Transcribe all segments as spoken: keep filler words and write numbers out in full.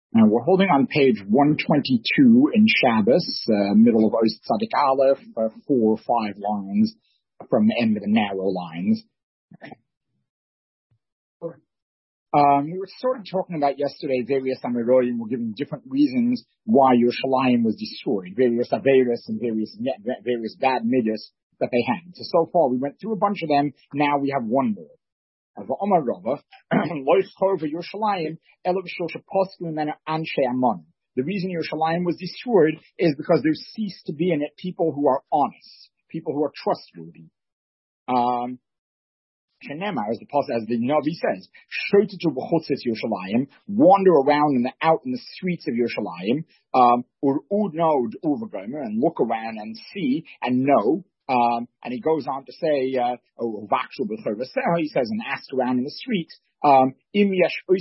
Now we're holding on page one twenty-two in Shabbos, uh, middle of Ois Tzadik Aleph, uh, four or five lines from the end of the narrow lines. Um, we were sort of talking about yesterday various Amiroyim were giving different reasons why Yerushalayim was destroyed, various Averis and various various bad midas that they had. So so far we went through a bunch of them. Now we have one more. The reason Yerushalayim was destroyed is because there ceased to be in it people who are honest, people who are trustworthy. Um, as the as the Navi says, wander around in the out in the streets of Yerushalayim, um, and look around and see and know. Um, and he goes on to say, uh, oh, he says, and ask around in the street, um, if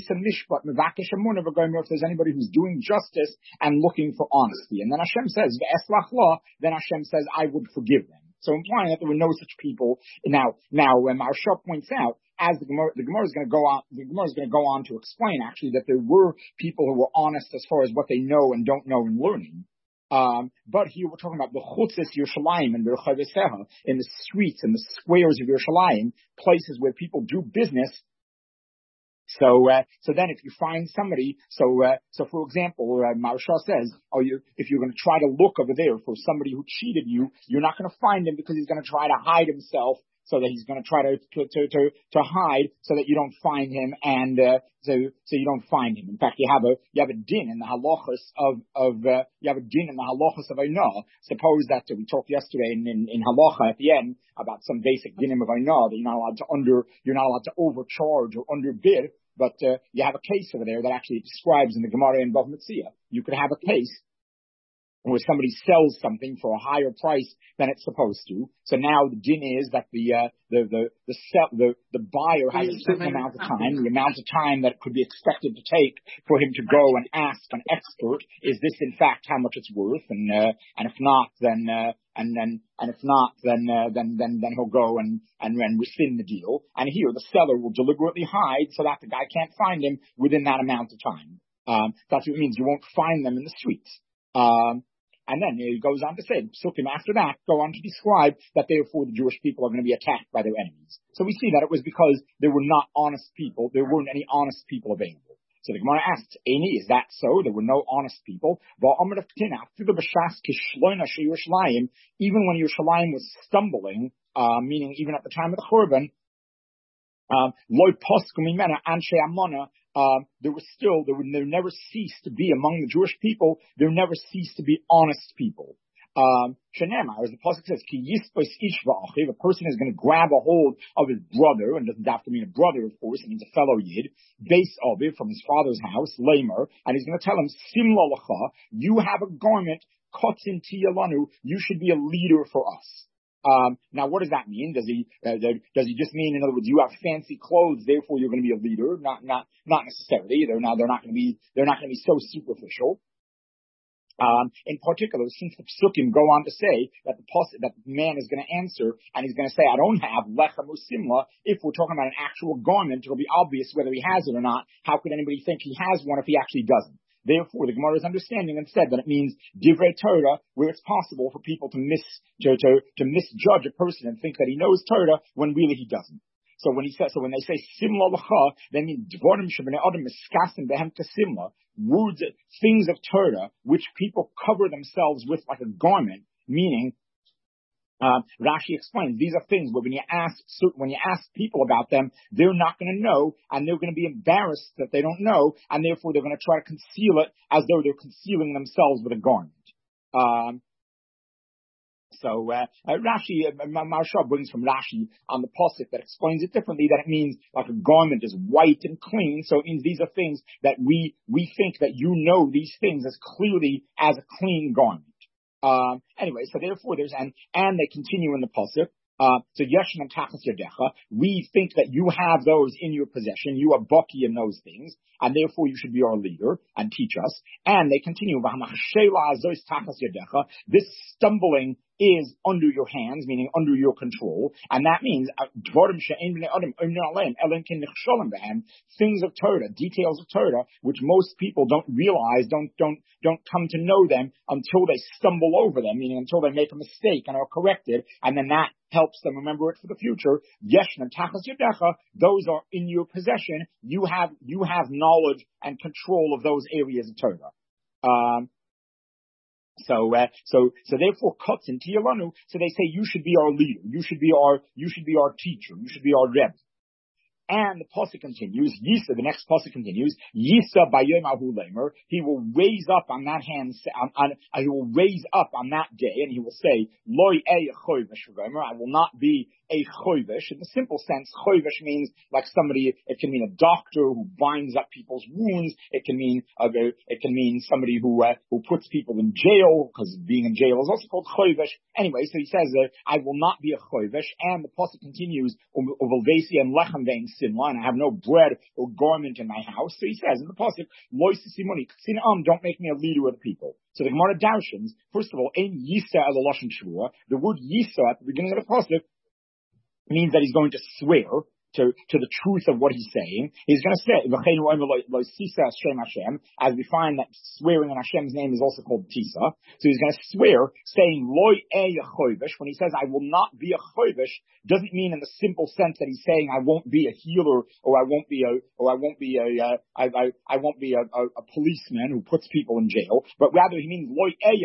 there's anybody who's doing justice and looking for honesty. And then Hashem says, then Hashem says, I would forgive them. So implying that there were no such people. Now, now, when Maharsha points out, as the Gemara, the Gemara is going to go on, the Gemara is going to go on to explain actually that there were people who were honest as far as what they know and don't know in learning. Um, but here we're talking about the chutzes Yerushalayim and Berchaveseha, in the streets and the squares of Yerushalayim, places where people do business. So, uh, so then if you find somebody, so, uh, so for example, uh, Maharsha says, oh, you, if you're going to try to look over there for somebody who cheated you, you're not going to find him because he's going to try to hide himself. So that he's going to try to, to, to, to, to hide so that you don't find him and, uh, so, so you don't find him. In fact, you have a, you have a din in the halachas of, of, uh, you have a din in the halachas of Ainah. Suppose that uh, we talked yesterday in, in, in halacha at the end about some basic dinim of Ainah that you're not allowed to under, you're not allowed to overcharge or underbid, but, uh, you have a case over there that actually describes in the Gemara in Bava Metzia. You could have a case where somebody sells something for a higher price than it's supposed to. So now the din is that the uh, the the the, sell, the the buyer has a certain amount of time, the amount of time that could be expected to take for him to go and ask an expert, is this in fact how much it's worth? And uh, and if not, then uh, and then and if not, then uh, then then then he'll go and and and rescind the deal. And here the seller will deliberately hide so that the guy can't find him within that amount of time. Um, that's what it means. You won't find them in the streets. Um, And then he goes on to say, Psukim after that go on to describe that therefore the Jewish people are going to be attacked by their enemies. So we see that it was because there were not honest people, there weren't any honest people available. So the Gemara asks, Eini, is that so? There were no honest people. Even when Yerushalayim was stumbling, uh, meaning even at the time of the Churban, um, Um, there was still, there would there never ceased to be among the Jewish people, there never ceased to be honest people. Um, as the Pasuk says, Ki yisbos ish v'achiv, a person is going to grab a hold of his brother, and doesn't have to mean a brother, of course, it means a fellow Yid, base aviv, from his father's house, lamer, and he's going to tell him, Simla lacha, you have a garment, kotzin tiyalanu, you should be a leader for us. Um, now, what does that mean? Does he uh, does he just mean, in other words, you have fancy clothes, therefore you're going to be a leader? Not not not necessarily. They're not they're not going to be they're not going to be so superficial. Um, in particular, since the Psukim go on to say that the that the man is going to answer and he's going to say, I don't have lechem usimla. If we're talking about an actual garment, it'll be obvious whether he has it or not. How could anybody think he has one if he actually doesn't? Therefore, the Gemara is understanding instead that it means divrei Torah, where it's possible for people to mis to, to to misjudge a person and think that he knows Torah when really he doesn't. So when he says, so when they say simla l'cha, they mean dvorim shebnei adam miskasim behem kasimla, words, things of Torah which people cover themselves with like a garment, meaning. Uh, Rashi explains these are things where when you ask when you ask people about them, they're not going to know, and they're going to be embarrassed that they don't know, and therefore they're going to try to conceal it as though they're concealing themselves with a garment. Um, so uh, uh, Rashi, uh, Maharsha brings from Rashi on the pasuk that explains it differently, that it means like a garment is white and clean, so it means these are things that we we think that you know these things as clearly as a clean garment. Um, anyway, so therefore there's, and, and they continue in the pasuk, uh, so yeshem and tachas yadecha, we think that you have those in your possession, you are baki in those things, and therefore you should be our leader and teach us. And they continue, this stumbling is under your hands, meaning under your control, and that means uh, things of Torah, details of Torah, which most people don't realize, don't don't don't come to know them until they stumble over them, meaning until they make a mistake and are corrected, and then that helps them remember it for the future. Yeshna tachas yadecha, those are in your possession. You have you have knowledge and control of those areas of Torah. Um, So, uh, so, so therefore, cuts into Yalanu. So they say you should be our leader. You should be our, you should be our teacher. You should be our Rebbe. And the pasuk continues. Yisa, the next pasuk continues. Yisa bayom ahu lemer. He will raise up on that hand. On, on, uh, he will raise up on that day, and he will say, "Loi e choyvesh lemer." I will not be a choyvesh. In the simple sense, choyvesh means like somebody. It can mean a doctor who binds up people's wounds. It can mean uh, it can mean somebody who uh, who puts people in jail, because being in jail is also called choyvesh. Anyway, so he says that uh, I will not be a choyvesh, and the pasuk continues, "Uvelvesi and lechem vein simla," and I have no bread or garment in my house. So he says in the pasuk, "Lo sisimoni k'sinam," don't make me a leader of the people. So the Gemara Darshans, first of all, ein yisa as a lashon shvua. The word yisa at the beginning of the pasuk means that he's going to swear to, to the truth of what he's saying. He's going to say, as we find that swearing in Hashem's name is also called tisa. So he's going to swear, saying, Loi e choyvesh. When he says, I will not be a choyvesh, doesn't mean in the simple sense that he's saying, I won't be a healer, or I won't be a, or I won't be a, uh, I, I, I won't be a, a, a policeman who puts people in jail, but rather he means, Loi e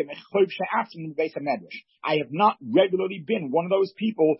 I have not regularly been one of those people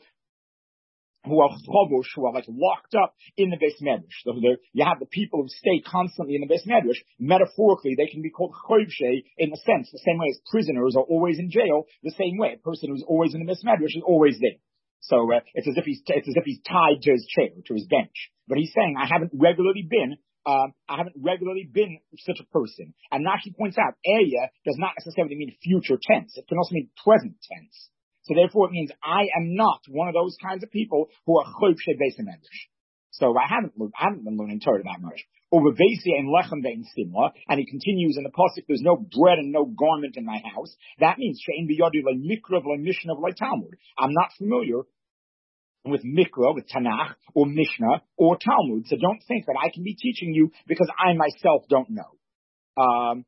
who are chovush, who are like locked up in the Beis Medrash. So the, you have the people who stay constantly in the Beis Medrash. Metaphorically, they can be called chovshe in the sense, the same way as prisoners are always in jail, the same way a person who's always in the Beis Medrash is always there. So uh, it's as if he's it's as if he's tied to his chair, to his bench. But he's saying, I haven't regularly been. Um, I haven't regularly been such a person. And Rashi points out, Eya does not necessarily mean future tense. It can also mean present tense. So therefore it means I am not one of those kinds of people who are chobshe beis medrash. So I haven't, I haven't been learning Torah that much. Over Vesi and Lechem vein simla, and he continues in the pasuk, there's no bread and no garment in my house. That means she'ein biyadi le mikra v'le mishnah v'le Talmud. I'm not familiar with Mikra, with Tanakh, or Mishnah, or Talmud. So don't think that I can be teaching you because I myself don't know. Um,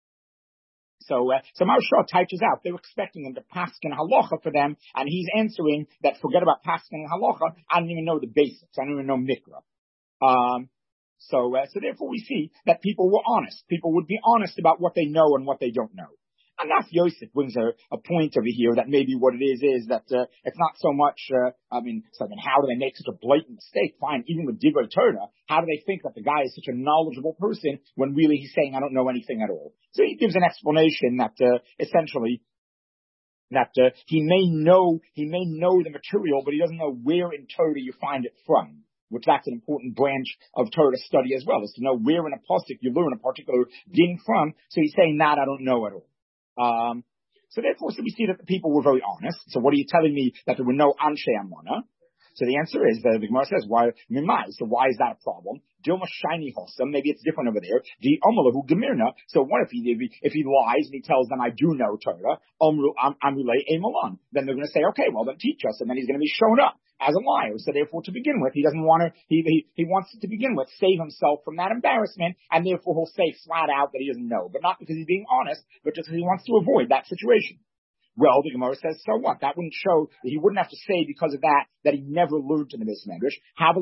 So, uh, so Maharsha types out, they were expecting him to paskin halacha for them, and he's answering that forget about paskin halacha, I don't even know the basics, I don't even know mikra. Um, so, uh, so therefore we see that people were honest. People would be honest about what they know and what they don't know. And Naf Yosef brings a, a point over here that maybe what it is is that uh, it's not so much, uh, I mean, so then how do they make such a blatant mistake? Fine, even with Divrei Torah, how do they think that the guy is such a knowledgeable person when really he's saying, I don't know anything at all? So he gives an explanation that uh, essentially that uh, he may know he may know the material, but he doesn't know where in Torah you find it from. Which that's an important branch of Torah study as well, is to know where in a pasuk you learn a particular din from. So he's saying that I don't know at all. Um, so therefore, so we see that the people were very honest. So what are you telling me that there were no Anshe Amana? So the answer is, the, the Gemara says, why, Mimai, so why is that a problem? Dilma shiny hossam, maybe it's different over there. The Omalahu Gemirna, so what if he, if he, if he lies and he tells them, I do know Torah, Omru Amule Emalan, then they're going to say, okay, well then teach us, and then he's going to be shown up as a liar. So therefore, to begin with, he doesn't want to, he, he, he wants to, to begin with, save himself from that embarrassment, and therefore he'll say flat out that he doesn't know, but not because he's being honest, but just because he wants to avoid that situation. Well, the Gemara says, so what? That wouldn't show, he wouldn't have to say because of that, that he never learned in the Beis Medrash.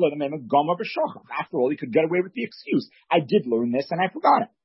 After all, he could get away with the excuse. I did learn this and I forgot it.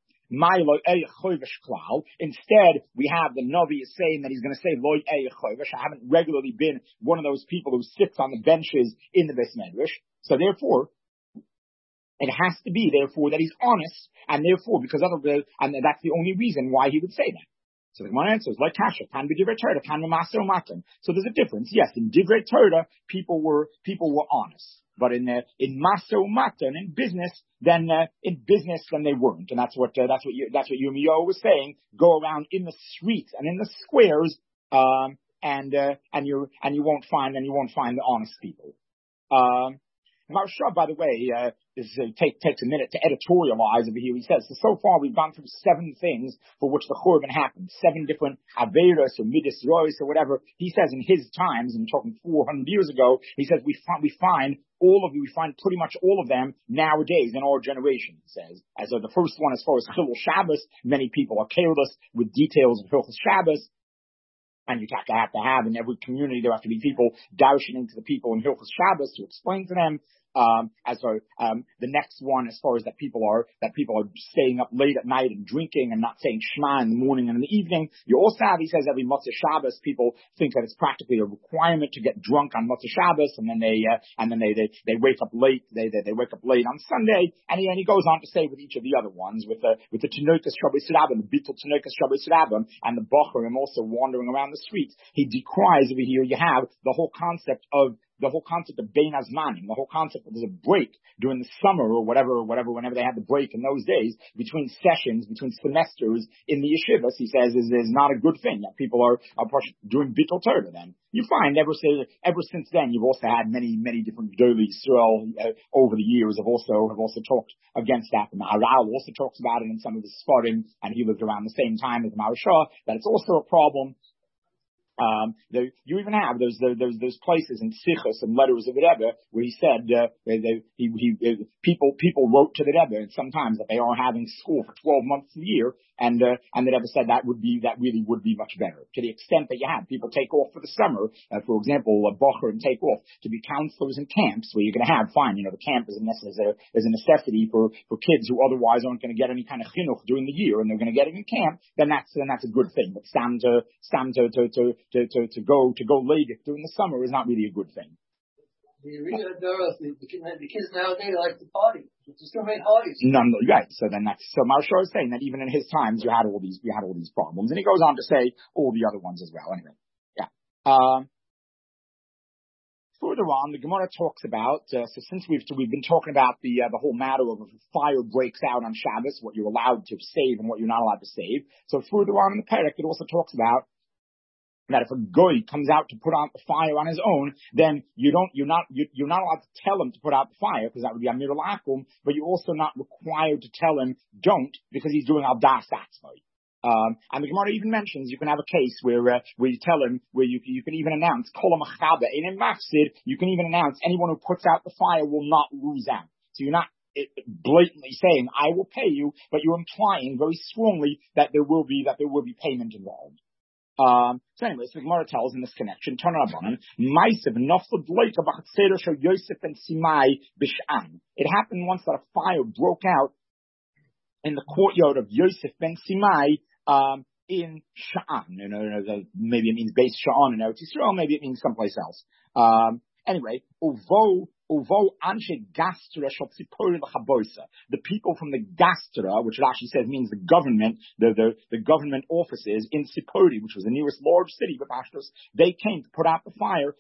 Instead, we have the Navi is saying that he's going to say, Loi e chovesh. I haven't regularly been one of those people who sits on the benches in the Beis Medrash. So therefore, it has to be, therefore, that he's honest, and therefore, because of the, and that's the only reason why he would say that. So the one answer is like Kasha, can be Divrei Torah, can be Maser Matan. So there's a difference. Yes, in Divrei Torah, people were people were honest, but in uh, in Maser Matan, in business, then uh, in business, then they weren't, and that's what uh, that's what you, that's what Yirmiyahu was saying. Go around in the streets and in the squares, um, and uh, and you and you won't find and you won't find the honest people. Um, Maharsha, by the way, uh, is uh, take, takes a minute to editorialize over here. He says, so, so far we've gone through seven things for which the Churban happened, seven different Averas or Midas Rois or whatever. He says in his times, and we're talking four hundred years ago, he says we find, we find all of you, we find pretty much all of them nowadays in our generation, he says. As uh, the first one, as far as Chilul Shabbos, many people are careless with details of Hilchos Shabbos. And you have to have to have in every community, there have to be people dashing into the people in Hilchos Shabbos to explain to them. Um, as for, um, the next one, as far as that people are, that people are staying up late at night and drinking and not saying Shema in the morning and in the evening. You also have, he says, every Motzei Shabbos, people think that it's practically a requirement to get drunk on Motzei Shabbos, and then they, uh, and then they, they, they wake up late, they, they, they wake up late on Sunday, and he, and he goes on to say with each of the other ones, with the, with the Tenokas Shabbos Rabban, the Bittul Tenokas Shabbos Rabban, and the Bochurim also wandering around the streets. He decries over here, you have the whole concept of the whole concept of Bein Hazmanim, the whole concept that there's a break during the summer or whatever, or whatever, whenever they had the break in those days, between sessions, between semesters in the yeshivas, he says, is, is not a good thing. That people are, are doing Bittul Torah then. You find ever, say, ever since then, you've also had many, many different Gedolei Yisrael uh, over the years have also, have also talked against that. And the Maharal also talks about it in some of his Sfarim, and he lived around the same time as the Maharsha, that it's also a problem. Um, there, you even have those, those, those places in Sichos and letters of the Rebbe where he said, uh, they, they, he, he, uh, people, people wrote to the Rebbe and sometimes that they are having school for twelve months a year. And, uh, and the Rebbe said that would be, that really would be much better. To the extent that you have people take off for the summer, uh, for example, a Bocher and take off to be counselors in camps where you're going to have, fine, you know, the camp is a, is a, is a necessity for, for kids who otherwise aren't going to get any kind of chinuch during the year and they're going to get it in camp, then that's, then that's a good thing. But Sam to, Sam to, to, to, to, to, to go, to go late during the summer is not really a good thing. You read it, the, the, the kids nowadays like to party. It's just gonna make parties. None, right. So then that's, so Maharsha is saying that even in his times you had all these, you had all these problems. And he goes on to say all the other ones as well. Anyway. Yeah. Um, further on, the Gemara talks about, uh, so since we've, we've been talking about the, uh, the whole matter of if a fire breaks out on Shabbos, what you're allowed to save and what you're not allowed to save. So further on in the Perek, it also talks about that if a goy comes out to put out the fire on his own, then you don't, you're not, you, you're not allowed to tell him to put out the fire because that would be amir al-akum, but you're also not required to tell him don't because he's doing al das atzmai. Um, and the Gemara even mentions you can have a case where uh, where you tell him where you you can even announce kol ha'machaber in a mafsid. You can even announce anyone who puts out the fire will not lose out. So you're not blatantly saying I will pay you, but you're implying very strongly that there will be that there will be payment involved. Um, so anyway, so the Gemara tells in this connection, Turn Rabbanan, Ma'asav nafla dleika b'chatzeder shel Yosef ben Simai b'sh'an. It happened once that a fire broke out in the courtyard of Yosef ben Simai, um, in Sha'an. You know, maybe it means base Sha'an in Eretz Yisrael, maybe it means someplace else. Um, anyway, although Uvo anshe gastra shel tzipori l'chaboisa. The people from the gastra, which it actually says means the government, the, the, the government offices in Tzipori, which was the nearest large city with Ashtos, they came to put out the fire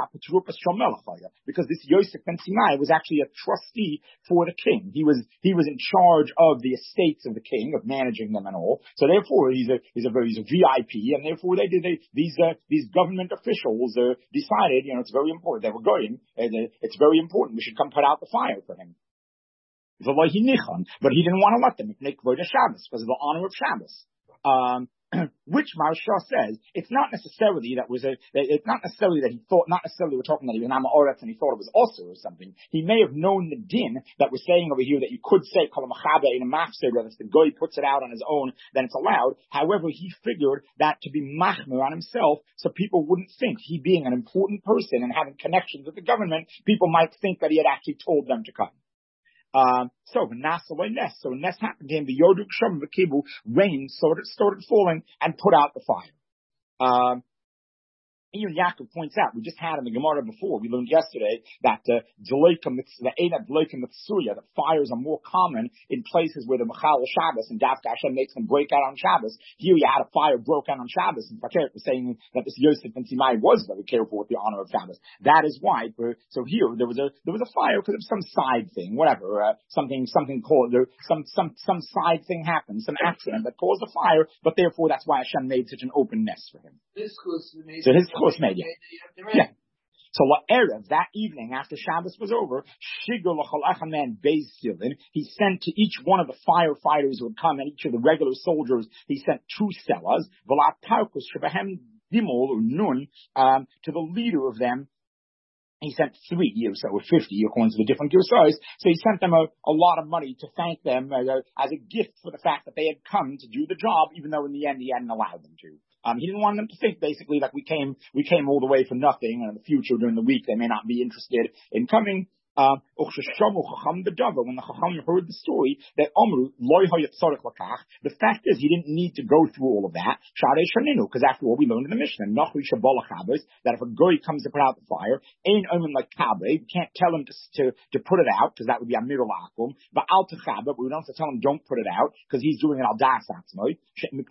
because this Yosef ben Simai was actually a trustee for the king. He was, he was in charge of the estates of the king, of managing them and all. So therefore he's a, he's a very, he's a V I P, and therefore they did, they, these, uh, these government officials, uh, decided, you know, it's very important. They were going, uh, it's very Very important. We should come put out the fire for him. But he didn't want to let them because of the honor of Shabbos. Um, which Maharsha says it's not necessarily that was a, it's not necessarily that he thought, not necessarily we're talking that he was Namaoretz and he thought it was also or something. He may have known the din that we're saying over here that you could say Kol Machabe in a mafsir, that if the goy puts it out on his own, then it's allowed. However, he figured that to be machmer on himself, so people wouldn't think he being an important person and having connections with the government, people might think that he had actually told them to come. Um, so Nasaway Ness, so Ness happened to him, the Yoduk Shum the Kibu, rain started, started falling and put out the fire. Um, Even Yaakov points out, we just had in the Gemara before, we learned yesterday that uh, the Eina Dleika Mitsuya, that fires are more common in places where the Mechal Shabbos and Dafka Hashem makes them break out on Shabbos. Here you had a fire broke out on Shabbos, and Fakir was saying that this Yosef ben Simai was very careful with the honor of Shabbos. That is why, for, so here there was a there was a fire because of some side thing, whatever, uh, something something called there, some some some side thing happened, some accident that caused a fire, but therefore that's why Hashem made such an open nest for him. This was made. So his Chus made, yeah. Yeah. So La'erev, that evening after Shabbos was over, Shigul L'chol Echad Man Beis Silin, he sent to each one of the firefighters who had come and each of the regular soldiers, he sent two sellers, V'lat Tarkus Shebehem Dimol or Nun, um, to the leader of them. He sent three, so or fifty, according to the different Girsais. So he sent them a, a lot of money to thank them as a, as a gift for the fact that they had come to do the job, even though in the end he hadn't allowed them to. Um, he didn't want them to think basically that we came, we came all the way for nothing, and in the future during the week they may not be interested in coming. Um, when the Chacham heard the story, that Omru, the fact is he didn't need to go through all of that, because after all we learned in the Mishnah, that if a goy comes to put out the fire, like we can't tell him to, to, to put it out, because that would be a middle akum, but but we don't have to tell him don't put it out, because he's doing it al das atzmoi,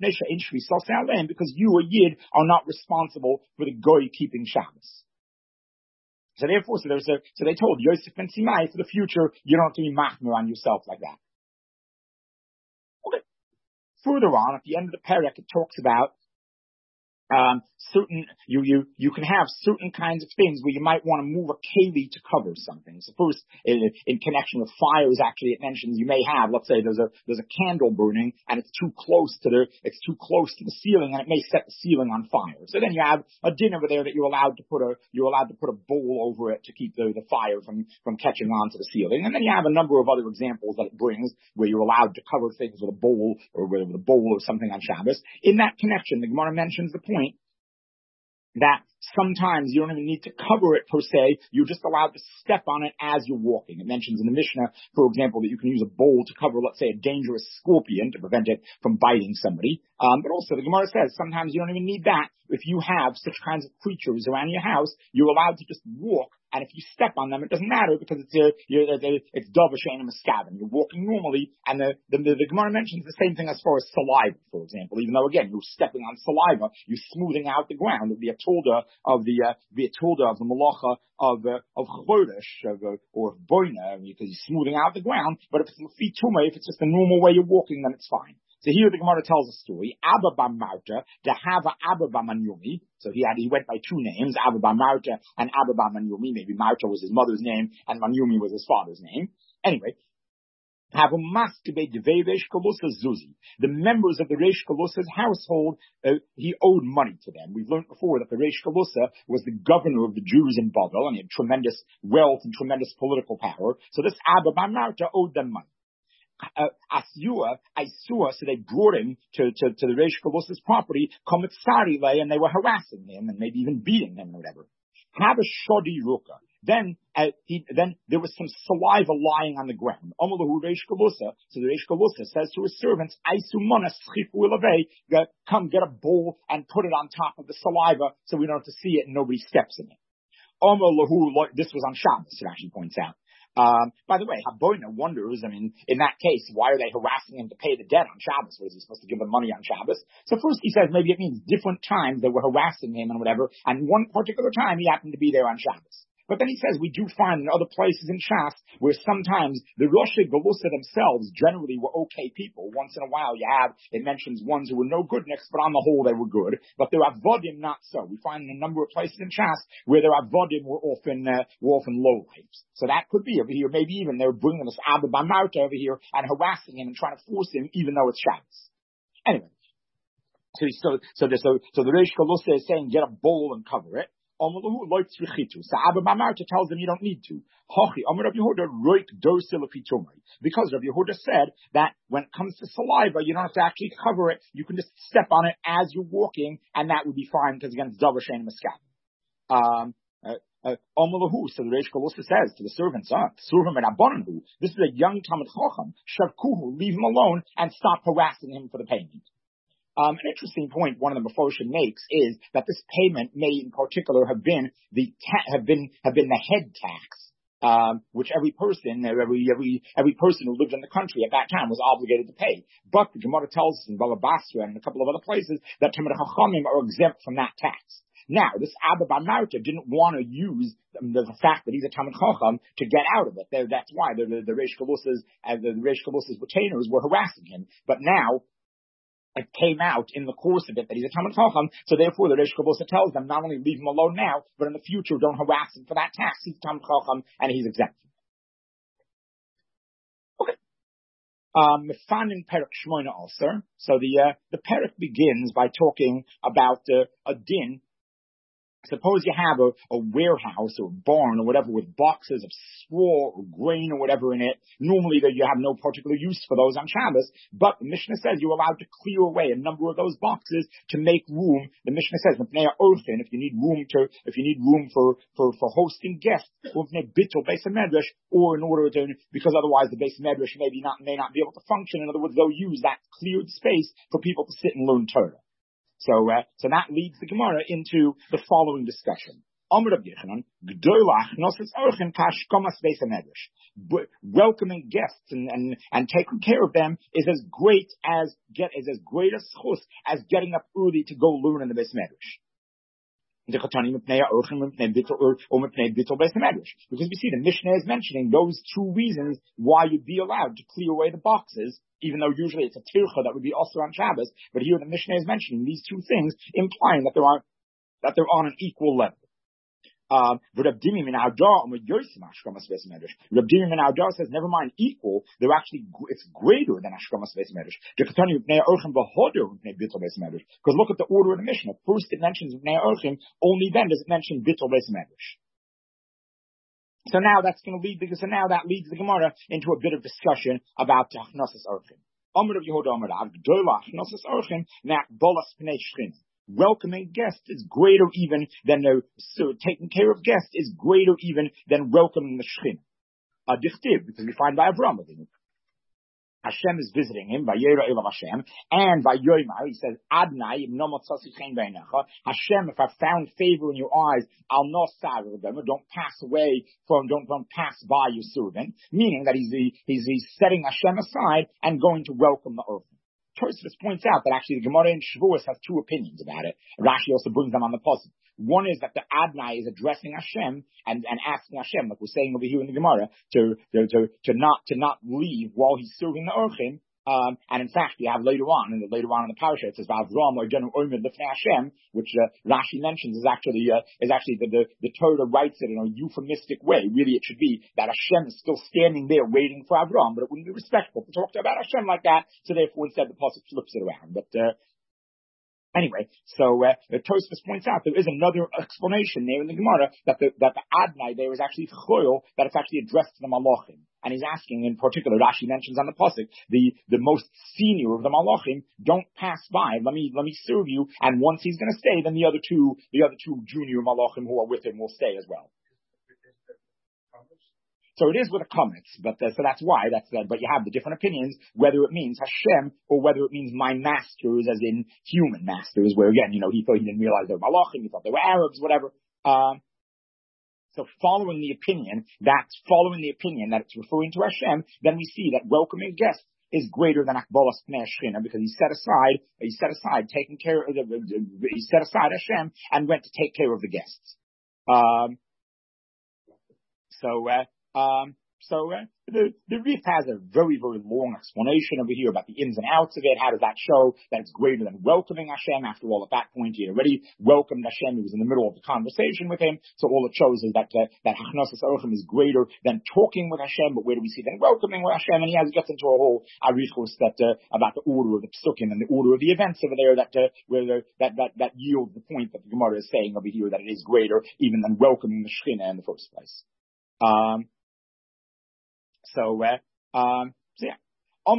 because you, a yid, are not responsible for the goy keeping Shabbos. So therefore, so, there's a, so they told Yosef and Simai, for the future, you don't have to be machmir on yourself like that. Okay. Further on, at the end of the parak, it talks about Um, certain, you, you, you can have certain kinds of things where you might want to move a keli to cover something. So first, in, in connection with fires, actually, it mentions you may have, let's say there's a, there's a candle burning and it's too close to the, it's too close to the ceiling and it may set the ceiling on fire. So then you have a din over there that you're allowed to put a, you're allowed to put a bowl over it to keep the, the fire from, from catching on to the ceiling. And then you have a number of other examples that it brings where you're allowed to cover things with a bowl or with a bowl or something on Shabbos. In that connection, the Gemara mentions the point that sometimes you don't even need to cover it per se, you're just allowed to step on it as you're walking. It mentions in the Mishnah, for example, that you can use a bowl to cover, let's say, a dangerous scorpion to prevent it from biting somebody. Um, but also the Gemara says sometimes you don't even need that. If you have such kinds of creatures around your house, you're allowed to just walk, and if you step on them, it doesn't matter because it's a, you're, it's dove shein miskaven. You're walking normally, and the, the, the, the Gemara mentions the same thing as far as saliva, for example. Even though again you're stepping on saliva, you're smoothing out the ground. It would be a tolda of the uh, the tolda of the malacha of uh, of chodesh of, uh, or of boina, because you're smoothing out the ground. But if it's lefi tuma, if it's just the normal way you're walking, then it's fine. So here the Gemara tells a story. Abba bar Marta, Dahava Abba bar Manyumi. So he had, he went by two names, Abba bar Marta and Abba bar Manyumi. Maybe Marta was his mother's name and Manyumi was his father's name. Anyway, have a maskebe devei Reish Kalusa Zuzi. The members of the Reish Kalusa's household, uh, he owed money to them. We've learned before that the Reish Kalusa was the governor of the Jews in Babel, and he had tremendous wealth and tremendous political power. So this Abba bar Marta owed them money. Uh, Asua, Isua, so they brought him to, to, to the Reish Kalusa's property, Kometsari lay, and they were harassing him and maybe even beating him or whatever. Have a shoddy ruka. Then, uh, he, then there was some saliva lying on the ground. Omalahu Reish Kalusa, so the Reish Kalusa says to his servants, Aisumana schifu ilavei, come get a bowl and put it on top of the saliva so we don't have to see it and nobody steps in it. Omalahu, this was on Shabbos, it actually points out. Um, by the way, Haboina wonders, I mean, in that case, why are they harassing him to pay the debt on Shabbos? Was he supposed to give them money on Shabbos? So first he says maybe it means different times they were harassing him and whatever, and one particular time he happened to be there on Shabbos. But then he says we do find in other places in Shas where sometimes the Roshei Galusa themselves generally were okay people. Once in a while you have, it mentions ones who were no good next, but on the whole they were good. But their Avodim not so. We find in a number of places in Shas where their Avodim were often, uh, were often low lives. So that could be over here. Maybe even they were bringing this Abba bar Marta over here and harassing him and trying to force him even though it's Shabbos. Anyway. So, so, so, the, so, so the Reish Kalusa is saying get a bowl and cover it. So Abba bar Marta tells them you don't need to. Because Rabbi Yehuda said that when it comes to saliva, you don't have to actually cover it. You can just step on it as you're walking, and that would be fine because again, it's davar shein miskaven. Um, uh, uh, so the Reish Kalusa says to the servants, uh, this is a young Talmid Chacham, shavkuhu, leave him alone and stop harassing him for the payment. Um, an interesting point one of the Meforshim makes is that this payment may, in particular, have been the ta- have been have been the head tax, um, which every person, every every every person who lived in the country at that time was obligated to pay. But the Gemara tells us in Baba Basra and a couple of other places that Talmid Chachamim are exempt from that tax. Now, this Abba bar Marta didn't want to use the, the fact that he's a Talmid Chacham to get out of it. That's why the, the, the Reish Kalusa's, uh, the Reish Kalusa's retainers were harassing him. But now, it came out in the course of it that he's a Talmid Chacham, so therefore the Reish Chavusa tells them not only leave him alone now, but in the future don't harass him for that tax. He's a Talmid Chacham and he's exempt. Okay. Um, Mefanin Perek Shmoina also. So the uh, the Perek begins by talking about uh, a din. Suppose you have a, a warehouse or a barn or whatever with boxes of straw or grain or whatever in it. Normally that you have no particular use for those on Shabbos, but the Mishnah says you're allowed to clear away a number of those boxes to make room. The Mishnah says, if you need room to, if you need room for, for, for hosting guests, or or in order to, because otherwise the base medrash maybe not, may not be able to function. In other words, they'll use that cleared space for people to sit and learn Torah. So, uh, so that leads the Gemara into the following discussion. Welcoming guests and, and, and taking care of them is as great as get is as great a schus as getting up early to go learn in the Beis Medrash. Because we see the Mishnah is mentioning those two reasons why you'd be allowed to clear away the boxes, even though usually it's a tircha that would be also on Shabbos. But here the Mishnah is mentioning these two things, implying that they're on that they're on an equal level. Um, Reb Dimi min Ardar says, never mind equal, they're actually, it's greater than Ashkamas Beis Medrash. Because look at the order of the Mishnah. First it mentions Bnei Orchim, only then does it mention Bittul Beis Medrash. So now that's going to lead, because so now that leads the Gemara into a bit of discussion about Achnosas Orchim. Amr of Yehuda Amr Av, Gdola Achnosas Orchim, Nak Bolas Pnei Shchin. Welcoming guests is greater even than the, so taking care of guests is greater even than welcoming the Shechinah. A dichtiv, because we find by Avram, Hashem is visiting him by Yera Elav Hashem, and by Yoimar, he says, Adnai, Hashem, if I've found favor in your eyes, I'll not sar them, don't pass away from, don't, don't pass by your servant, meaning that he's, he's, he's setting Hashem aside and going to welcome the earth. Tosfos points out that actually the Gemara in Shavuos has two opinions about it. Rashi also brings them on the pasuk. One is that the Adnai is addressing Hashem and, and asking Hashem, like we're saying over here in the Gemara, to, to, to, to not, to not leave while he's serving the Orchim. Um, and in fact, we have later on, and later on in the parasha, it says, V'Avram Oidenu Omer Lifnei Hashem, which uh, Rashi mentions is actually, uh, is actually the, the, the Torah writes it in a euphemistic way. Really, it should be that Hashem is still standing there waiting for Avram, but it wouldn't be respectful to talk about Hashem like that. So therefore, instead, the pasuk flips it around. But, uh, Anyway, so uh, Tosfos points out there is another explanation there in the Gemara that the that the Adnai there is actually choil, that it's actually addressed to the Malachim, and he's asking in particular. Rashi mentions on the pasuk the the most senior of the Malachim don't pass by. Let me let me serve you, and once he's going to stay, then the other two the other two junior Malachim who are with him will stay as well. So it is with a comments, but uh, so that's why that's uh, but you have the different opinions whether it means Hashem or whether it means my masters, as in human masters. Where again, you know, he thought he didn't realize they were Malachim, he thought they were Arabs, whatever. Um, so following the opinion, that's following the opinion that it's referring to Hashem, then we see that welcoming guests is greater than Akbalas Pnei Shechina, because he set aside he set aside taking care of the, he set aside Hashem and went to take care of the guests. Um, so. Uh, Um, so uh, the the Rif has a very very long explanation over here about the ins and outs of it. How does that show that it's greater than welcoming Hashem? After all, at that point he had already welcomed Hashem. He was in the middle of the conversation with him. So all it shows is that uh, that Hachnosas Orchim is greater than talking with Hashem. But where do we see then welcoming with Hashem? And he has gets into a whole arichos that uh, about the order of the psukim and the order of the events over there that uh, where the, that that that yields the point that the Gemara is saying over here that it is greater even than welcoming the Shechina in the first place. Um. So, uh, um, so yeah. So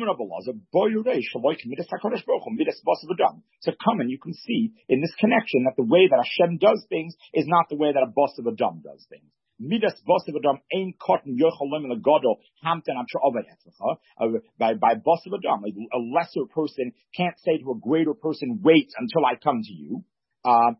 come and you can see in this connection that the way that Hashem does things is not the way that a boss of Adam does things. Midas boss of Adam ain't cotton yochalim legadol hamten amsher avayetzacha. By by boss of Adam, a lesser person can't say to a greater person, "Wait until I come to you." Um,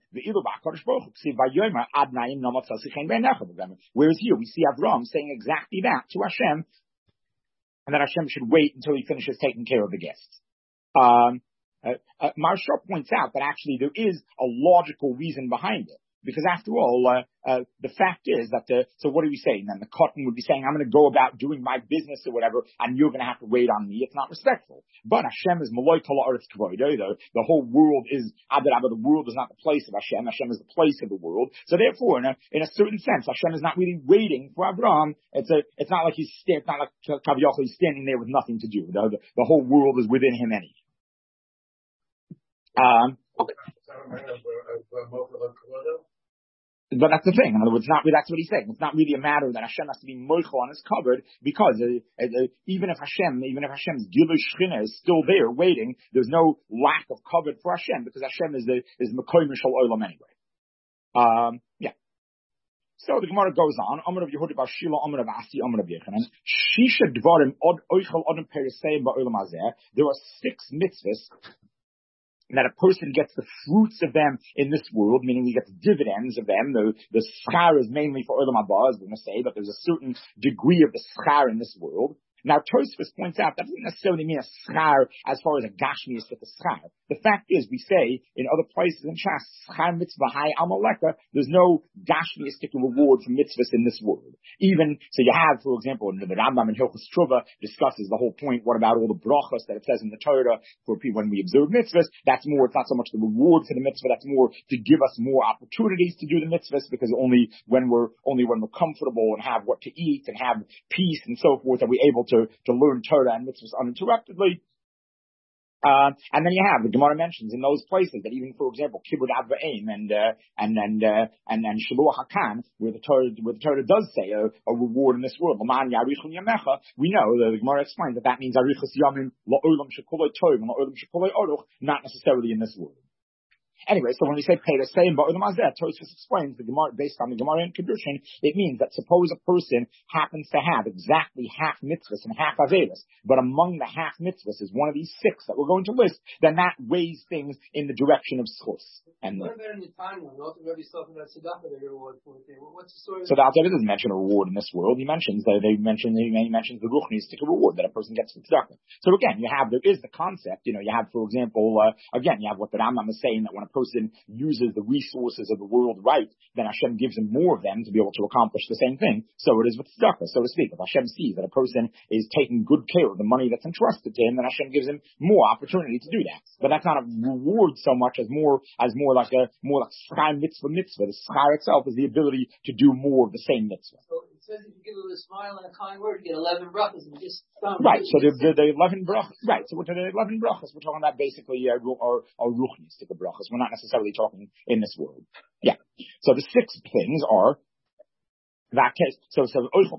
whereas here we see Avram saying exactly that to Hashem, and that Hashem should wait until he finishes taking care of the guests. Um, uh, uh, Maharsha points out that actually there is a logical reason behind it. Because after all, uh, uh, the fact is that the, so what are we saying then? The cotton would be saying, I'm going to go about doing my business or whatever, and you're going to have to wait on me. It's not respectful. But Hashem is Maloi Kol Ha'aretz Kvodo. The, the whole world is, Adarabba, the world is not the place of Hashem. Hashem is the place of the world. So therefore, in a, in a certain sense, Hashem is not really waiting for Abraham. It's a, it's not like he's, sta- it's not like Kaviyachol, he's standing there with nothing to do. The, the, the whole world is within him anyway. Um, okay. But that's the thing. In other words, not, that's what he's saying. It's not really a matter that Hashem has to be moichel on his covered, because uh, uh, even if Hashem, even if Hashem's Gilush Shechina is still there waiting, there's no lack of covered for Hashem, because Hashem is the is Mekoyim Shel Olam anyway. Um, yeah. So the Gemara goes on. Amar of Yehuda bar Shila, Amar of Asi, Amar of Yechanan. Shisha dvarim od oichel odem perisei ba'olam hazeh. There are six mitzvahs that a person gets the fruits of them in this world, meaning he gets dividends of them. The, the schar is mainly for Olam Haba, as we're going to say, but there's a certain degree of the schar in this world. Now, Tosfos points out that doesn't necessarily mean a schar as far as a gashmiistic schar. The fact is, we say in other places in Shas, schar mitzvah hai amaleka, there's no gashmiistic reward for mitzvahs in this world. Even, so you have, for example, the Rambam in Hilchos Tshuva discusses the whole point, what about all the brachas that it says in the Torah for people when we observe mitzvahs? That's more, it's not so much the reward for the mitzvah, that's more to give us more opportunities to do the mitzvahs, because only when we're, only when we're comfortable and have what to eat and have peace and so forth are we able to To, to learn Torah and mitzvahs uninterruptedly. Uh, and then you have, the Gemara mentions in those places that even, for example, Kibbud Av V'Eim and, uh, and, and, uh, and, and Shiluach HaKan, where the Torah, where the Torah does say a, a reward in this world, L'man Yarichun Yamecha, we know, the, the Gemara explains that that means Arichus Yamin La'olam Shekoloi Tov and La'olam Shekoloi Oruch, not necessarily in this world. Anyway, so when we say Peter saying but the Mazeh, Tosfos explains the Gemara based on the Gemara in Kedushin, it means that suppose a person happens to have exactly half mitzvahs and half avelis, but among the half mitzvahs is one of these six that we're going to list, then that weighs things in the direction of schus. And what about in the timeline? Also, Rebbe's talking about tzedakah, the reward for it. What's the story? So the Alter doesn't mention a reward in this world. He mentions that they mention he mentions the ruchnistic reward that a person gets for tzedakah. So again, you have there is the concept. You know, you have, for example, uh, again, you have what the Rambam is saying, that when a person uses the resources of the world right, then Hashem gives him more of them to be able to accomplish the same thing. So it is with tzedakah, so to speak. If Hashem sees that a person is taking good care of the money that's entrusted to him, then Hashem gives him more opportunity to do that. But that's not a reward so much as more as more like a more like schar mitzvah mitzvah. The schar itself is the ability to do more of the same mitzvah. So it says if you give a smile and a kind word, you get eleven brachas. And just right. So the, the, the eleven brachas. Right. So what are the eleven brachas? We're talking about basically uh, our our ruchnistic brachas. We're not necessarily talking in this world. Yeah. So the six things are. So, so, and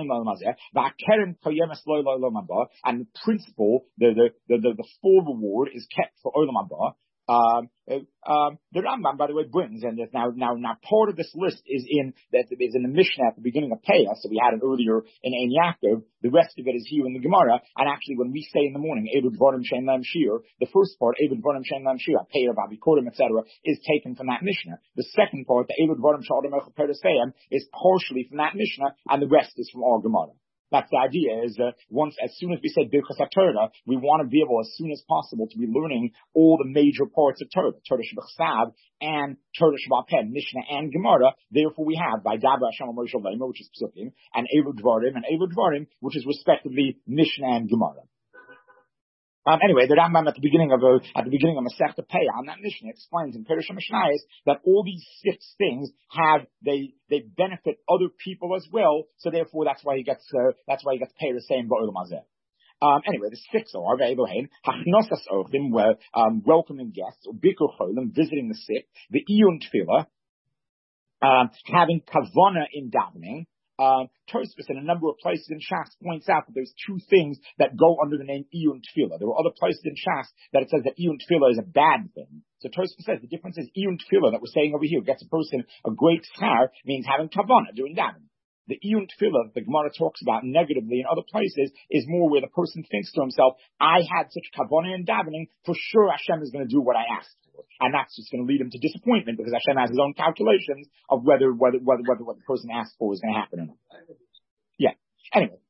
the principle, the, the, the, the, the full reward is kept for Olam Haba. Um, um, the Rambam, by the way, brings, and now, now, now, part of this list is in that is in the Mishnah at the beginning of Peah. So we had it earlier in Ein Yaakov. The rest of it is here in the Gemara. And actually, when we say in the morning, Eved Dvarim Shein Lahem Shir, the first part, Eved Dvarim Shein Lahem Shir, Peah, Abikorim, et cetera, is taken from that Mishnah. The second part, the Eved Dvarim She'adam Echel Peresayim, is partially from that Mishnah, and the rest is from our Gemara. That's the idea, is that once, as soon as we say Birchas HaTorah, we want to be able, as soon as possible, to be learning all the major parts of Torah, Torah Shebachsav and Torah Sheba'al Mishnah and Gemara. Therefore, we have by Dabra Hashem Moshe Leima, which is Psukim, and Eved Dvarim, and Eved Dvarim, which is respectively Mishnah and Gemara. Um, anyway, the Rambam at the beginning of a, at the beginning of Masechta Peah on that Mishnah explains in Perush HaMishnayos that all these six things have they they benefit other people as well. So therefore, that's why he gets uh, that's why he gets paid the same ba'olam hazeh. Um, anyway, the six are ve'elohein hachnosas ochdim, um, welcoming guests, or bikur cholim, visiting the sick, the iyun tefillah, um, having kavana in davening. Uh, Tosfos in a number of places in Shas points out that there's two things that go under the name Iyun Tefillah. There are other places in Shas that it says that Iyun Tefillah is a bad thing. So Tosfos says the difference is Iyun Tefillah that we're saying over here gets a person a great schar, means having kavanah, doing davening. The Iyun Tefillah that the Gemara talks about negatively in other places is more where the person thinks to himself, I had such kavanah in davening, for sure Hashem is going to do what I asked for. And that's just going to lead him to disappointment, because Hashem has his own calculations of whether whether whether, whether what the person asked for is going to happen or not. Yeah. Anyway,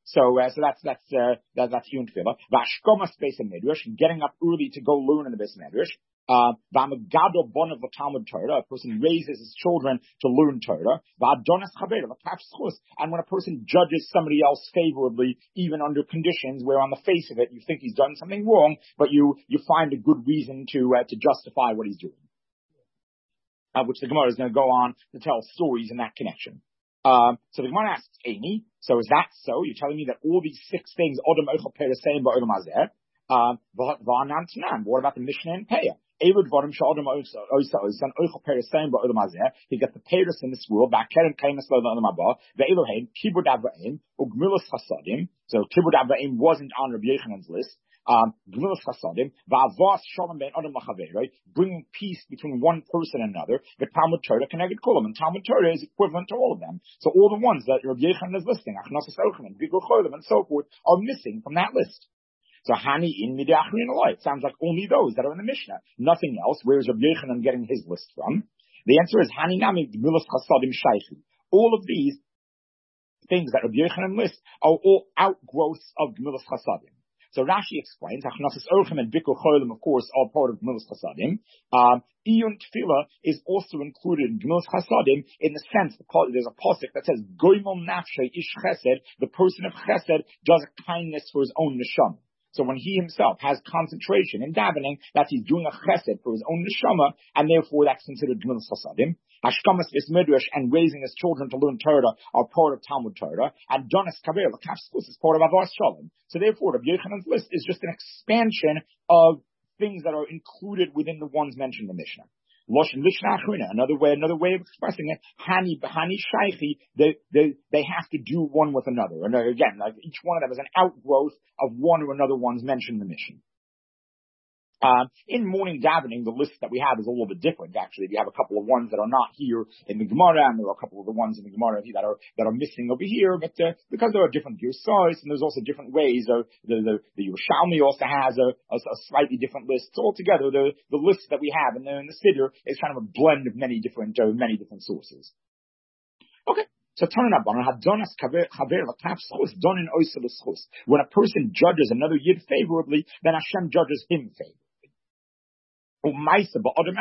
So, uh, so that's, that's, uh, that, that's Yun Tefillah. Vashkoma space and Midrash, getting up early to go learn in the base Midrash. Uh, V'amagado bon of the Talmud Torah, a person raises his children to learn Torah. V'adonas chaver, and when a person judges somebody else favorably, even under conditions where on the face of it you think he's done something wrong, but you, you find a good reason to, uh, to justify what he's doing. Uh, which the Gemara is going to go on to tell stories in that connection. Um, so the Gemara asks Amy, so is that so? You're telling me that all these six things, Odom Eichel Pereh saying about Odom Hazeh, um, what about the Mishnah and Peah? Eved Varim Sha'odom Oisa Oisa Eichel Pereh saying about Odom Hazeh, he gets the Perez in this world, Ba'keren Kaimas Lo Odom Haba, Ve'eloheim, Kibud Avva'im, Ugmilus Chasadim, so Kibud Avva'im wasn't on Rabbi Yechanan's list. Um, right? Bringing peace between one person and another. The Talmud Torah connected Kulam, and Talmud Torah is equivalent to all of them. So all the ones that Rabbi Yechanan is listing, and so forth, are missing from that list. So Hani in Midachrin Alay. It sounds like only those that are in the Mishnah, nothing else. Where is Rabbi Yechanan getting his list from? The answer is Hani Nami Gmilas Chasadim Shaychi. All of these things that Rabbi Yechanan lists are all outgrowths of Gmilas Chasadim. So Rashi explains, Achnasis Orchem and Bikkur Cholim, of course, are part of Gemilas Chasadim. Um, Iyun Tefillah is also included in Gemilas Chasadim in the sense that there's a pasuk that says, Goimel Nafshe Ish Chesed, the person of Chesed does a kindness for his own neshama. So when he himself has concentration in davening, that he's doing a chesed for his own neshama, and therefore that's considered Gemilas Chasadim. Hashkamas is Midrash and raising his children to learn Torah are part of Talmud Torah, and Donas Kaver, Lakafskus, is part of Avos Shalom. So therefore, Rabbi Yechanan's list is just an expansion of things that are included within the ones mentioned in the Mishnah. Loshin Lishna Achrina, another way, another way of expressing it, Hani, Hani Shaychi, they, they, they have to do one with another. And again, like each one of them is an outgrowth of one or another ones mentioned in the Mishnah. Um, in morning davening, the list that we have is a little bit different, actually. We have a couple of ones that are not here in the Gemara, and there are a couple of the ones in the Gemara that are, that are missing over here, but, uh, because there are different girsos, and there's also different ways, uh, the, the, the Yerushalmi also has a, a, a slightly different list. So altogether, the, the list that we have in the, in the Siddur is kind of a blend of many different, uh, many different sources. Okay. So when a person judges another yid favorably, then Hashem judges him favorably. And we have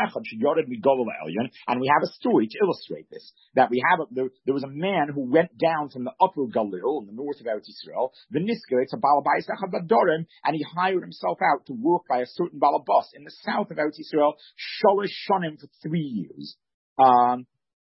a story to illustrate this. That we have, a, there, there was a man who went down from the upper Galil in the north of Eretz Yisrael, the Nisker, it's a Balabais Achabadorim, and he hired himself out to work by a certain Balabas in the south of Eretz Yisrael, Sholish Shonim for three years. Um,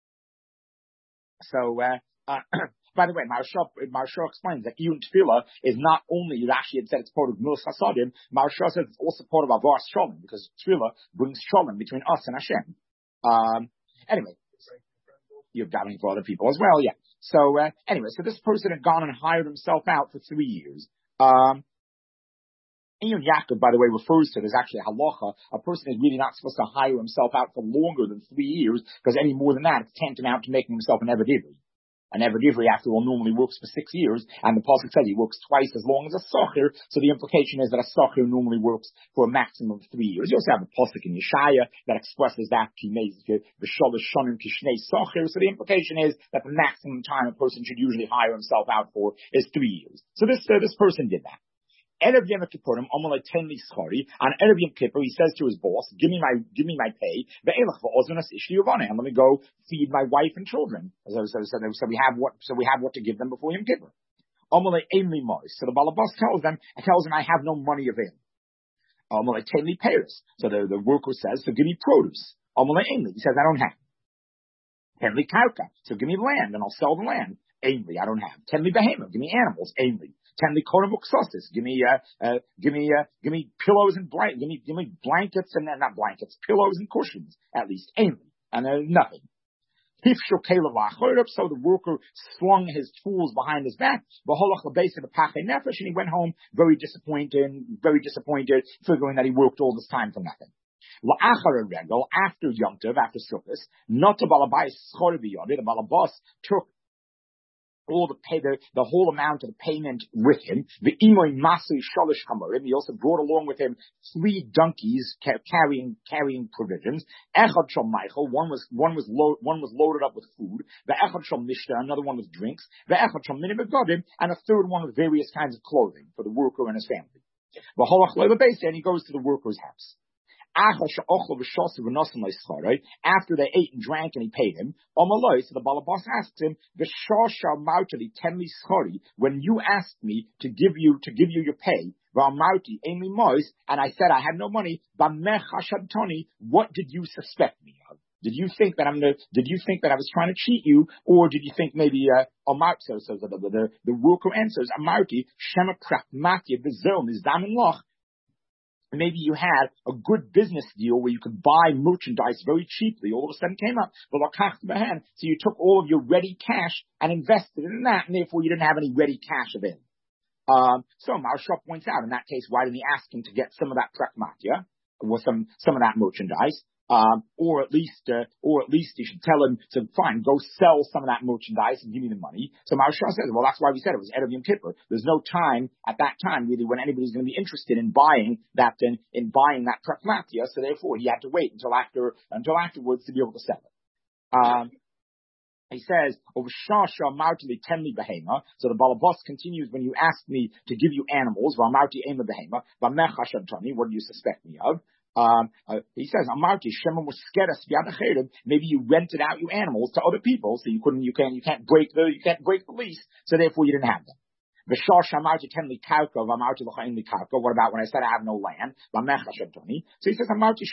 so, uh, uh by the way, Maharsha, Maharsha explains that Iyun Tefillah is not only, Rashi had said it's part of Gemilas Chasadim, Maharsha says it's also part of Avos Shalom, because Tefillah brings Shalom between us and Hashem. Um, anyway, you're davening for other people as well, yeah. So, uh, anyway, so this person had gone and hired himself out for three years. Um, Iyun Yaakov, by the way, refers to, there's actually a halacha, a person is really not supposed to hire himself out for longer than three years, because any more than that, it's tantamount to making himself an Eved Ivri. An Eved Ivri, after all, normally works for six years, and the pasuk says he works twice as long as a socher, so the implication is that a socher normally works for a maximum of three years. You also have a pasuk in Yeshaya that expresses that, so the implication is that the maximum time a person should usually hire himself out for is three years. So this, uh, this person did that. Erev Yom Kippurim, Amalei Tenli Schari. On Erev Yom Kippur, he says to his boss, "Give me my, give me my pay. Ve'elach va'ozonas ishli yovaneh, and let me go feed my wife and children." So, so, so, so we have what, so we have what to give them before Yom Kippur. Amalei Einli Mos. So the Balabas tells them, tells him, "I have no money available." Amalei Tenli Paris. So the, the worker says, "So give me produce." Amalei Einli. He says, "I don't have." Tenli Karka. So give me land, and I'll sell the land. Ainli, I don't have. Tenli Behemoth. Give me animals. Ainli. Tenli Koravuxosis. Give me, uh, uh, give me, uh, give me pillows and blankets. Give me, give me blankets and, uh, not blankets, pillows and cushions, at least. Ainli. And, uh, nothing. So the worker slung his tools behind his back, and he went home very disappointed, very disappointed, figuring that he worked all this time for nothing. After Yom Tov, after Sukkot, not the Balabais, the Balabas took all the pay, the, the whole amount of the payment with him. The imoy masui shalish chamorim. He also brought along with him three donkeys ca- carrying carrying provisions. Echad shal Michael. One was one was lo- one was loaded up with food. The echad shal mishta. Another one with drinks. The echad shal minim begodim, and a third one with various kinds of clothing for the worker and his family. The holach leila base, and he goes to the worker's house. After they ate and drank and he paid him, so the balabas asks him, when you asked me to give you to give you your pay, and I said I had no money, what did you suspect me of? Did you think that I'm the, did you think that I was trying to cheat you, or did you think maybe uh Amart so so the the, the worker answers Amarti Shema Prachmatia Bezom is Damin Loch. Maybe you had a good business deal where you could buy merchandise very cheaply. All of a sudden came up, so you took all of your ready cash and invested in that, and therefore you didn't have any ready cash available. Um, so Maharsha points out, in that case, why didn't he ask him to get some of that pragmatia, or some some of that merchandise? Um, or at least, uh, or at least you should tell him to fine, go sell some of that merchandise and give me the money. So Maharsha says, well, that's why we said it was Erev Yom Kippur. There's no time at that time really when anybody's going to be interested in buying that, in, in buying that pragmatia. So therefore he had to wait until after, until afterwards to be able to sell it. Um, He says, over Shasha Martili Temli Behema. So the Balabas continues, when you asked me to give you animals, Vamarti Ema Behema, Vamecha Shabtani, what do you suspect me of? Um, uh, he says, Amarti Shema was skedas biadacherim. Maybe you rented out your animals to other people, so you couldn't, you can't, you can't break the, you can't break the lease, so therefore you didn't have them. What about when I said I have no land? So he says,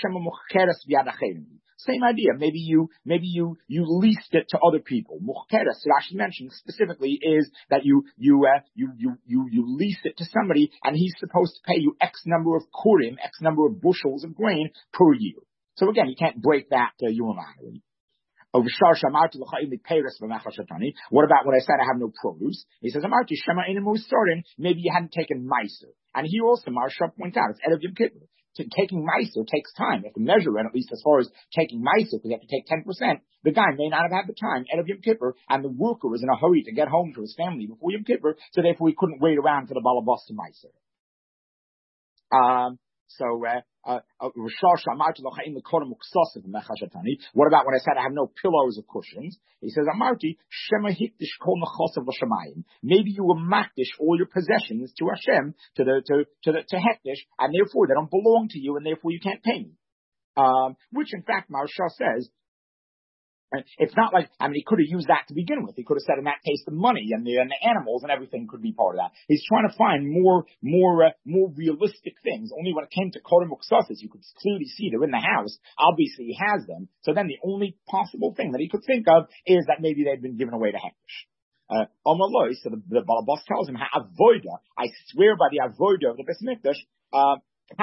same idea. Maybe you, maybe you, you leased it to other people. Mukhkeres, Rashi mentions specifically, is that you, you, uh, you, you, you, you lease it to somebody, and he's supposed to pay you X number of kurim, X number of bushels of grain per year. So again, you can't break that uh, unilaterally. What about when I said I have no produce? He says, maybe you hadn't taken meiser. And here also, Maharsha points out, it's Erev Yom Kippur. Taking meiser takes time. You have to measure it, at least as far as taking meiser, because you have to take ten percent. The guy may not have had the time, Erev Yom Kippur, and the worker was in a hurry to get home to his family before Yom Kippur, so therefore he couldn't wait around for the balabas to meiser. Um, So, uh, uh, what about when I said I have no pillows or cushions? He says, Amarti, Shema hikdish kol nechosav l'shamayim. Maybe you will makdish all your possessions to Hashem, to the, to, to the, to hekdish, and therefore they don't belong to you, and therefore you can't pay me. Um, which in fact, Maharsha says, it's not like, I mean, he could have used that to begin with. He could have said in that case the money and the, and the animals and everything could be part of that. He's trying to find more, more, uh, more realistic things. Only when it came to Kodim Uksasis, you could clearly see they're in the house. Obviously he has them. So then the only possible thing that he could think of is that maybe they'd been given away to Hektish. Uh, Omaloi, so the, the Balabas tells him, Ha'avoida, I swear by the Avoida of the Bais Mikdash, uh,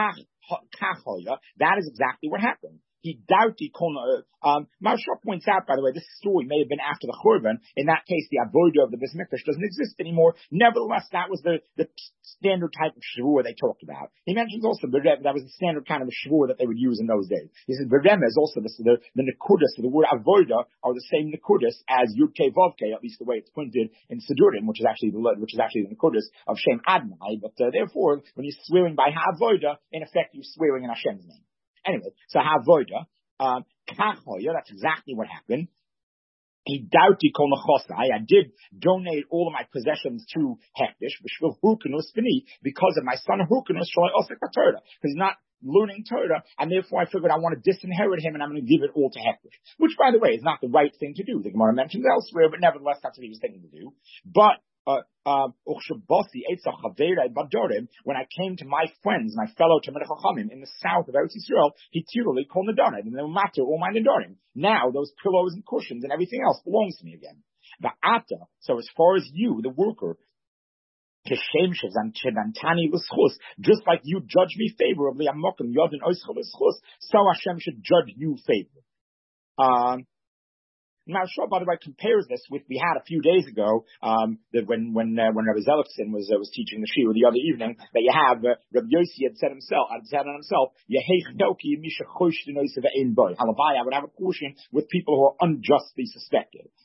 that is exactly what happened. He doubted, um, Maharsha points out, by the way, this story may have been after the Churban. In that case, the Avodah of the Bais Mikdash doesn't exist anymore. Nevertheless, that was the, the standard type of Shavur they talked about. He mentions also Berem, that was the standard kind of a Shavur that they would use in those days. He says Berem is also the, the, the Nekudas, so the word Avodah are the same Nekudas as Yud Kei Vav Kei, at least the way it's printed in Sidurim, which is actually the, which is actually the Nekudas of Shem Adonai. But, uh, therefore, when you're swearing by Ha'avodah, in effect, you're swearing in Hashem's name. Anyway, so Ha'avodah, um, that's exactly what happened. He doubted kol nechosai. I did donate all of my possessions to Hektish, because of my son Hukanus, because he's not learning Torah, and therefore I figured I want to disinherit him and I'm going to give it all to Hektish. Which, by the way, is not the right thing to do. The Gemara mentions elsewhere, but nevertheless, that's what he was thinking to do. But Uh, uh, when I came to my friends, my fellow Talmidei Chachamim in the south of Eretz Yisrael, he tiruli kol nedarim, and they were matter all my nedarim. Now those pillows and cushions and everything else belongs to me again. The ata, so as far as you, the worker, just like you judge me favorably, so Hashem should judge you favorably. Um, Now, Shaw, by the way, compares this with we had a few days ago um, that when when uh, when Rabbi Zellickson was uh, was teaching the shiur the other evening, that you have uh, Rabbi Yossi had said himself had said on himself, Halavai, I would have a portion with people who are unjustly suspected.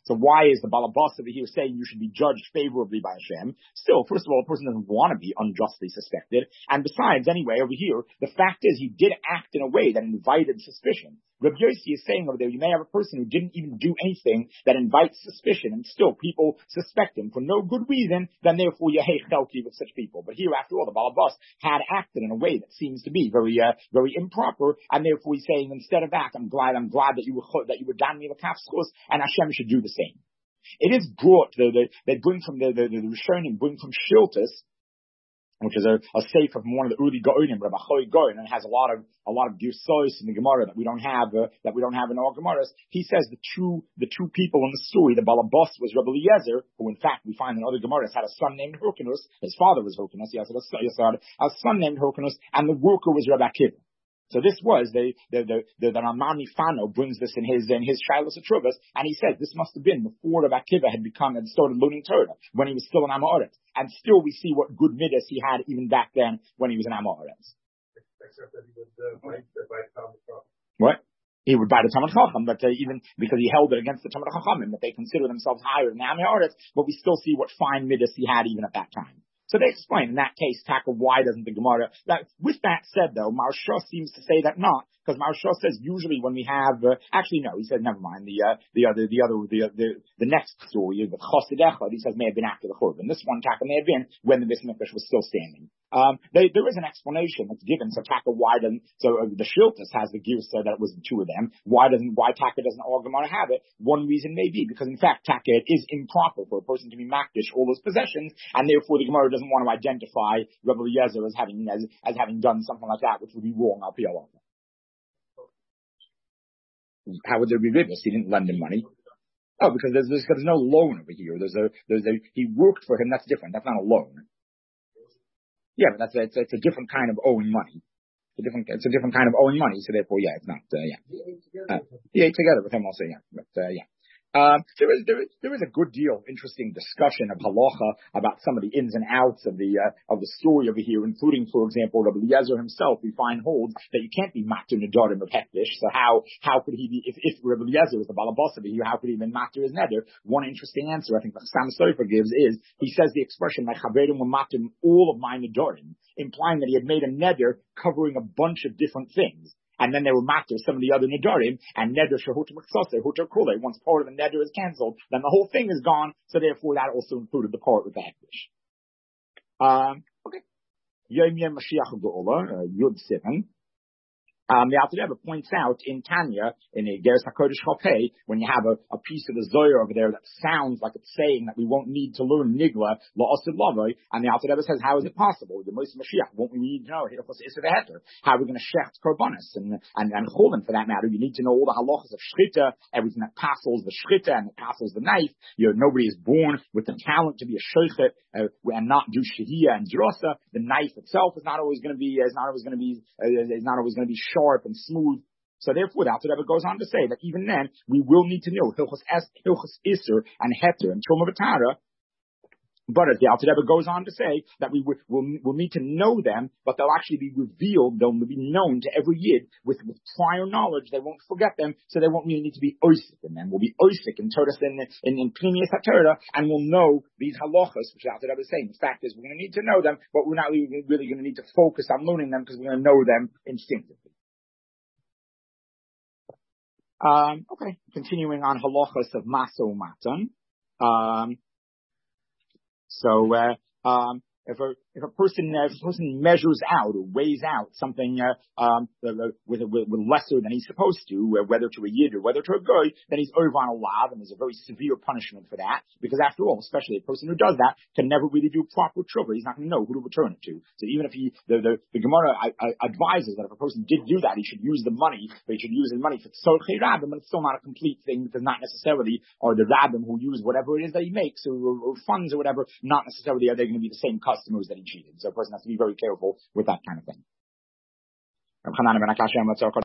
So why is the balabas over here saying you should be judged favorably by Hashem? Still, first of all, a person doesn't want to be unjustly suspected. And besides, anyway, over here, the fact is he did act in a way that invited suspicion. Rabbi Yossi is saying over there, you may have a person who didn't even do anything that invites suspicion, and still people suspect him for no good reason, then therefore you hate chelki with such people. But here, after all, the balabas had acted in a way that seems to be very, uh, very improper, and therefore he's saying, instead of that, I'm glad, I'm glad that you were, that you were dan me l'kafschus, and Hashem should do the same. It is brought, the, the, they bring from the, the, the, the Rishonim bring from Shiltus, which is a, a sefer from one of the Uri Gaonim, Rabbi Choy Gaon, and it has a lot of a lot of girsos in the Gemara that we don't have uh, that we don't have in our Gemaras. He says the two the two people in the story, the balabas was Rabbi Eliezer, who in fact we find in other Gemaras had a son named Hyrcanus. His father was Hyrcanus. He had a, he had a son named Hyrcanus, and the worker was Rabbi Akiva. So this was the the the the, the Ramani Fano brings this in his in his Shilas Atruvas, and he says this must have been before Rabbi Akiva had become and started learning Torah, when he was still in Amoritz. And still we see what good midas he had even back then when he was in Amoritz. Except that he would uh, fight the fight Talmud Chacham. What? He would buy the Talmud Chacham, but uh, even because he held it against the Talmud Chachamim, that they consider themselves higher than the Amoritz, but we still see what fine midas he had even at that time. So they explain in that case, Taka, why doesn't the Gemara? That, with that said, though, Marsha seems to say that not, because Marsha says usually when we have, uh, actually no, he said never mind. The uh, the other the other the the, the next story is the Chosid Echad. He says may have been after the Churban. This one Taka may have been when the Beis Mikdash was still standing. Um, they, there is an explanation that's given. So Taka, why doesn't? So uh, the Shiltus has the Girsa that it was the two of them. Why doesn't? Why Taka doesn't all Gemara have it? One reason may be because in fact Taka, it is improper for a person to be makdish all those possessions, and therefore the Gemara doesn't want to identify Rabbi Eliezer as having as, as having done something like that, which would be wrong. Al Pi Halacha. How would there be ribbis? He didn't lend him money. Oh, because there's, there's, there's no loan over here. There's a, there's a, he worked for him. That's different. That's not a loan. Yeah, but that's a, it's, a, it's a different kind of owing money. It's a different, it's a different kind of owing money. So therefore, yeah, it's not, uh, yeah. Uh, he ate together with him also, yeah. But, uh, yeah. Um, there is there is there is a good deal of interesting discussion of halacha about some of the ins and outs of the uh, of the story over here, including, for example, Rabbi Eliezer himself. We find holds that you can't be matur nedarim of hektish. So how how could he be if, if Rabbi Eliezer was the balabas over here? How could he even matur his neder? One interesting answer I think that Sam Sofer gives is he says the expression like chaverim will matur all of my nedarim, implying that he had made a neder covering a bunch of different things. And then they were matter some of the other nedarim, and neder shehuter mechsaseh, huter kule. Once part of the neder is cancelled, then the whole thing is gone. So therefore, that also included the part with the hektish. Um, okay. Yom Yom Mashiach Geula, Yud seven. Um, the Alter Rebbe points out in Tanya, in the Geras HaKodesh Chopei, when you have a, a piece of the Zohar over there that sounds like it's saying that we won't need to learn Nigla, La'asid Lavoi, and the Alter Rebbe says, how is it possible? The Moshe Mashiach, won't we need to know Hilchos Isser Veheter? How are we going to shecht Korbanos? And, and, and Cholim, for that matter, you need to know all the halachas of Shchita, everything that passels the Shchita and that passels the knife. You know, nobody is born with the talent to be a Shochet, uh, and not do Shehiyah and Drosa. The knife itself is not always going to be, is not always going to be, uh, is not always going to be sharp and smooth. So therefore, the Alter Rebbe goes on to say that even then, we will need to know Hilchos Hilchos Isser and Heter and Truma V'Tara. But as the Alter Rebbe goes on to say that we will we'll, we'll need to know them, but they'll actually be revealed, they'll be known to every yid with, with prior knowledge. They won't forget them, so they won't really need to be oisik in them. We'll be oisik in Torah in in, in Pnimius HaTorah, and we'll know these halachas, which the Alter Rebbe is saying. The fact is, we're going to need to know them, but we're not really, really going to need to focus on learning them because we're going to know them instinctively. Um, okay, continuing on halachas of Maso Matan. Um, so, uh, um, if a, if a person, uh, if a person measures out or weighs out something, uh, um, with, with, with lesser than he's supposed to, uh, whether to a yid or whether to a goy, then he's over on a lav, and there's a very severe punishment for that, because after all, especially a person who does that can never really do proper tshuva. He's not going to know who to return it to. So even if he, the, the, the Gemara I, I advises that if a person did do that, he should use the money, but he should use his money for tzorchei rabbim, but it's still not a complete thing, because not necessarily are the rabbim who use whatever it is that he makes, or, or, or funds or whatever, not necessarily are they going to be the same customers that he cheated. So a person has to be very careful with that kind of thing.